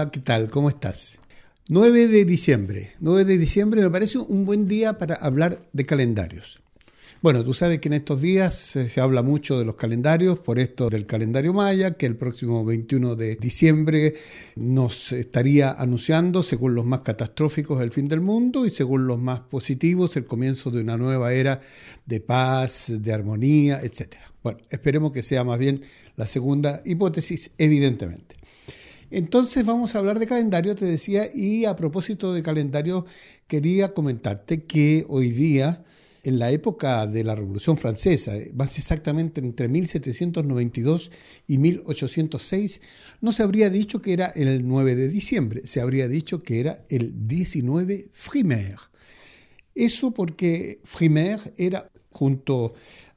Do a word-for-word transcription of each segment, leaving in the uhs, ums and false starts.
hola, ¿qué tal? ¿Cómo estás? nueve de diciembre. nueve de diciembre me parece un buen día para hablar de calendarios. Bueno, tú sabes que en estos días se, se habla mucho de los calendarios, por esto del calendario maya, que el próximo veintiuno de diciembre nos estaría anunciando, según los más catastróficos, el fin del mundo y según los más positivos, el comienzo de una nueva era de paz, de armonía, etcétera. Bueno, esperemos que sea más bien la segunda hipótesis, evidentemente. Entonces vamos a hablar de calendario, te decía, y a propósito de calendario quería comentarte que hoy día, en la época de la Revolución Francesa, más exactamente entre mil setecientos noventa y dos y mil ochocientos seis, no se habría dicho que era el nueve de diciembre, se habría dicho que era el diecinueve Frimaire. Eso porque Frimaire era, junto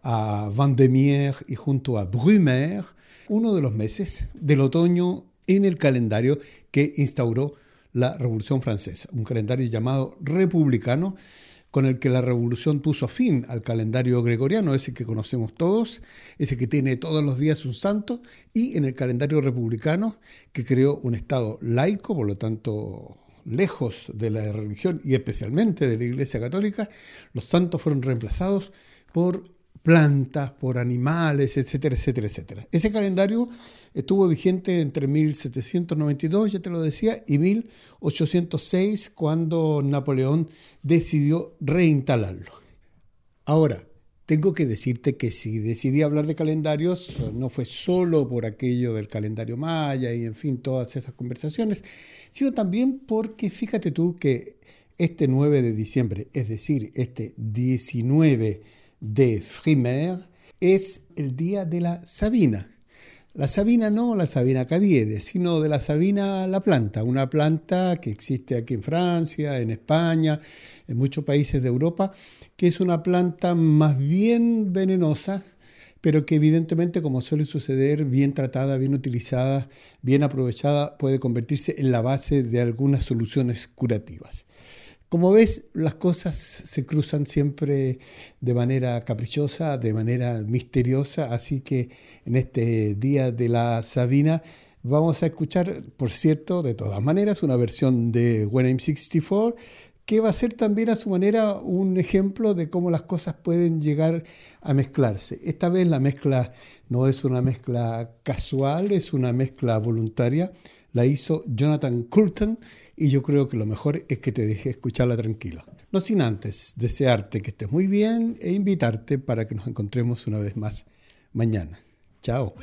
a Vendémiaire y junto a Brumaire, uno de los meses del otoño en el calendario que instauró la Revolución Francesa, un calendario llamado republicano, con el que la revolución puso fin al calendario gregoriano, ese que conocemos todos, ese que tiene todos los días un santo, y en el calendario republicano, que creó un Estado laico, por lo tanto lejos de la religión y especialmente de la Iglesia Católica, los santos fueron reemplazados por plantas, por animales, etcétera, etcétera, etcétera. Ese calendario estuvo vigente entre mil setecientos noventa y dos, ya te lo decía, y mil ochocientos seis, cuando Napoleón decidió reinstalarlo. Ahora, tengo que decirte que si decidí hablar de calendarios, no fue solo por aquello del calendario maya y, en fin, todas esas conversaciones, sino también porque fíjate tú que este nueve de diciembre, es decir, este diecinueve de Frimaire, es el día de la Sabina. La Sabina no la Sabina Caviedes, sino de la Sabina la planta, una planta que existe aquí en Francia, en España, en muchos países de Europa, que es una planta más bien venenosa, pero que evidentemente, como suele suceder, bien tratada, bien utilizada, bien aprovechada, puede convertirse en la base de algunas soluciones curativas. Como ves, las cosas se cruzan siempre de manera caprichosa, de manera misteriosa, así que en este día de la Sabina vamos a escuchar, por cierto, de todas maneras, una versión de When I'm sixty four, que va a ser también a su manera un ejemplo de cómo las cosas pueden llegar a mezclarse. Esta vez la mezcla no es una mezcla casual, es una mezcla voluntaria. La hizo Jonathan Coulton y yo creo que lo mejor es que te deje escucharla tranquilo. No sin antes desearte que estés muy bien e invitarte para que nos encontremos una vez más mañana. Chao.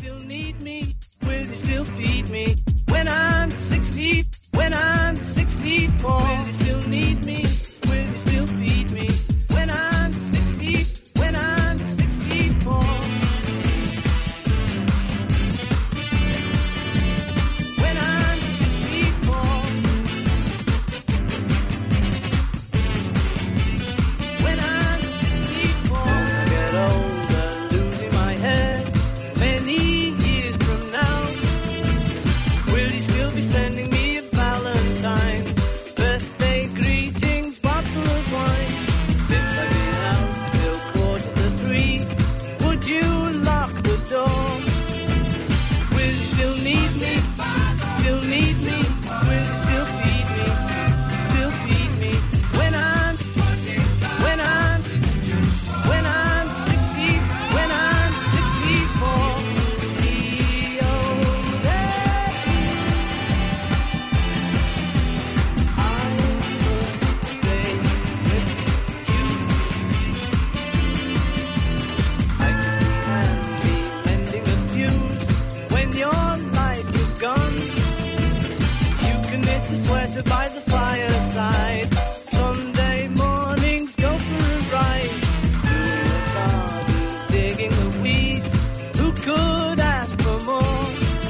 By the fireside, Sunday mornings go for a ride. To a garden, digging the weeds. Who could ask for more?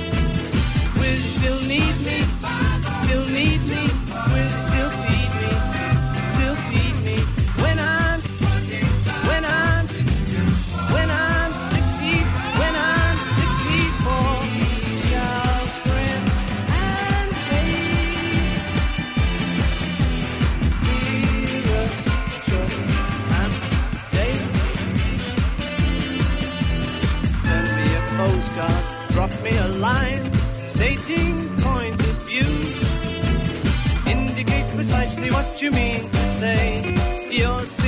Will you still need me? Still need me? Will you still feed me? Still feed me? When I'm, when I'm, when I'm sixty, when I'm sixty-four, shall grin and say. Postcard, drop me a line, stating point of view. you mean to say? You're